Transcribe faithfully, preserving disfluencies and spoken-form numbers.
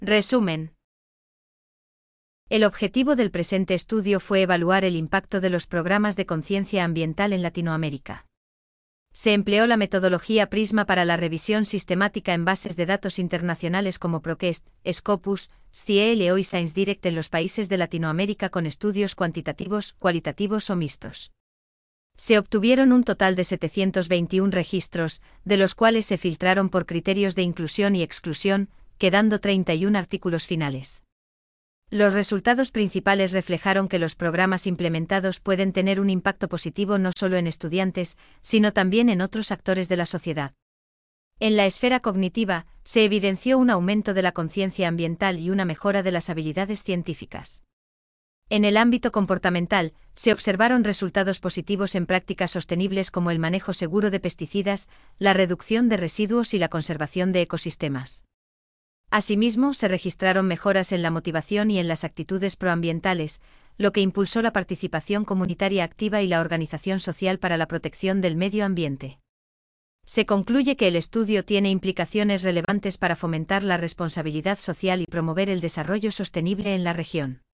Resumen. El objetivo del presente estudio fue evaluar el impacto de los programas de conciencia ambiental en Latinoamérica. Se empleó la metodología Prisma para la revisión sistemática en bases de datos internacionales como ProQuest, Scopus, SciELO y ScienceDirect en los países de Latinoamérica con estudios cuantitativos, cualitativos o mixtos. Se obtuvieron un total de setecientos veintiún registros, de los cuales se filtraron por criterios de inclusión y exclusión, quedando treinta y un artículos finales. Los resultados principales reflejaron que los programas implementados pueden tener un impacto positivo no solo en estudiantes, sino también en otros actores de la sociedad. En la esfera cognitiva, se evidenció un aumento de la conciencia ambiental y una mejora de las habilidades científicas. En el ámbito comportamental, se observaron resultados positivos en prácticas sostenibles como el manejo seguro de pesticidas, la reducción de residuos y la conservación de ecosistemas. Asimismo, se registraron mejoras en la motivación y en las actitudes proambientales, lo que impulsó la participación comunitaria activa y la organización social para la protección del medio ambiente. Se concluye que el estudio tiene implicaciones relevantes para fomentar la responsabilidad social y promover el desarrollo sostenible en la región.